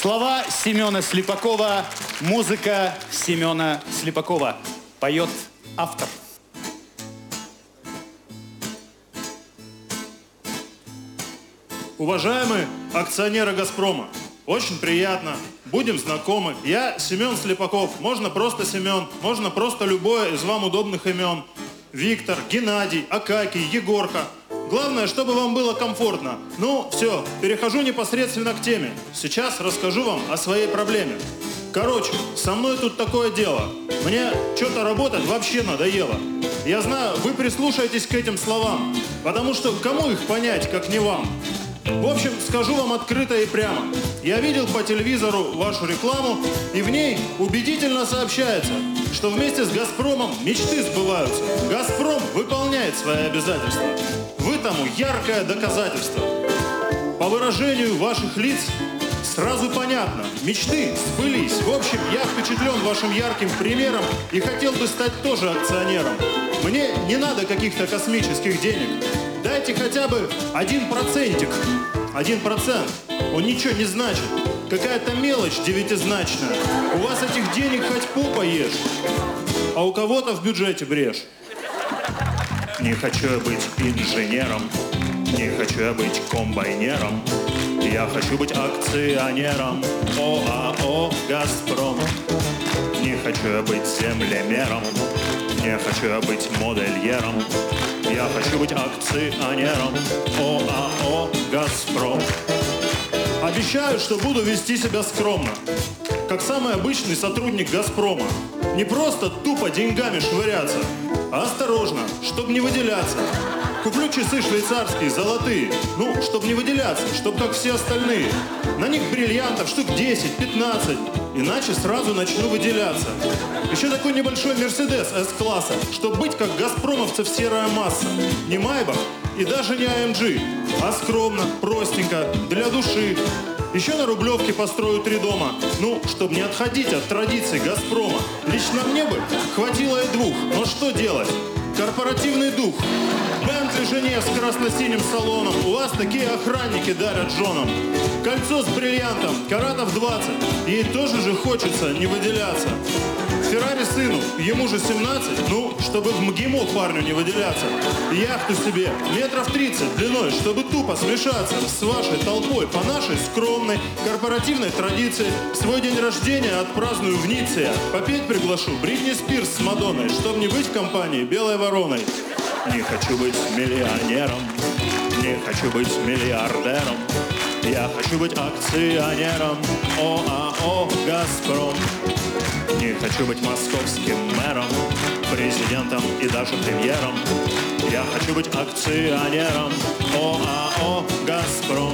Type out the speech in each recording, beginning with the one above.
Слова Семена Слепакова, музыка Семена Слепакова. Поет автор. Уважаемые акционеры «Газпрома», очень приятно, будем знакомы. Я Семен Слепаков, можно просто Семен, можно просто любое из вам удобных имен. Виктор, Геннадий, Акакий, Егорка. Главное, чтобы вам было комфортно. Ну, все, перехожу непосредственно к теме. Сейчас расскажу вам о своей проблеме. Короче, со мной тут такое дело. Мне что-то работать вообще надоело. Я знаю, вы прислушаетесь к этим словам, потому что кому их понять, как не вам? В общем, скажу вам открыто и прямо. Я видел по телевизору вашу рекламу, и в ней убедительно сообщается, что вместе с «Газпромом» мечты сбываются. «Газпром» выполняет свои обязательства. Вы тому яркое доказательство. По выражению ваших лиц сразу понятно, мечты сбылись. В общем, я впечатлен вашим ярким примером и хотел бы стать тоже акционером. Мне не надо каких-то космических денег. Дайте хотя бы 1%. 1%. Он ничего не значит. Какая-то мелочь девятизначная. У вас этих денег хоть попа ешь, а у кого-то в бюджете брешь. Не хочу я быть инженером, не хочу я быть комбайнером. Я хочу быть акционером ОАО «Газпром». Не хочу я быть землемером, не хочу я быть модельером. Я хочу быть акционером ОАО «Газпром». Обещаю, что буду вести себя скромно, как самый обычный сотрудник «Газпрома». Не просто тупо деньгами швыряться, а осторожно, чтобы не выделяться. Куплю часы швейцарские, золотые, ну, чтобы не выделяться, чтобы как все остальные. На них бриллиантов штук 10-15, иначе сразу начну выделяться. Еще такой небольшой Мерседес С-класса, чтобы быть как газпромовцев серая масса. Не Майбах и даже не AMG, а скромно, простенько, для души. Еще на Рублевке построю 3 дома, ну, чтобы не отходить от традиций «Газпрома». Лично мне бы хватило и 2, но что делать? Корпоративный дух. Бентли жене с красно-синим салоном. У вас такие охранники дарят женам. Кольцо с бриллиантом, каратов 20. Ей тоже же хочется не выделяться. Феррари сыну, ему же 17, ну, чтобы в МГИМО парню не выделяться. Яхту себе метров 30 длиной, чтобы тупо смешаться с вашей толпой по нашей скромной корпоративной традиции. Свой день рождения отпраздную в Ницце. Попеть приглашу Бритни Спирс с Мадонной, чтобы не быть в компании белой вороной. Не хочу быть миллионером, не хочу быть миллиардером. Я хочу быть акционером ОАО «Газпром». Не хочу быть московским мэром, президентом и даже премьером. Я хочу быть акционером ОАО «Газпром».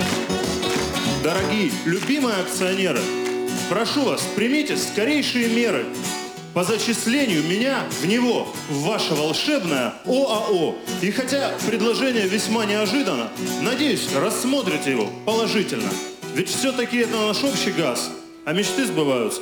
Дорогие, любимые акционеры, прошу вас, примите скорейшие меры по зачислению меня в него, в ваше волшебное ОАО. И хотя предложение весьма неожиданно, надеюсь, рассмотрите его положительно. Ведь все-таки это наш общий газ, а мечты сбываются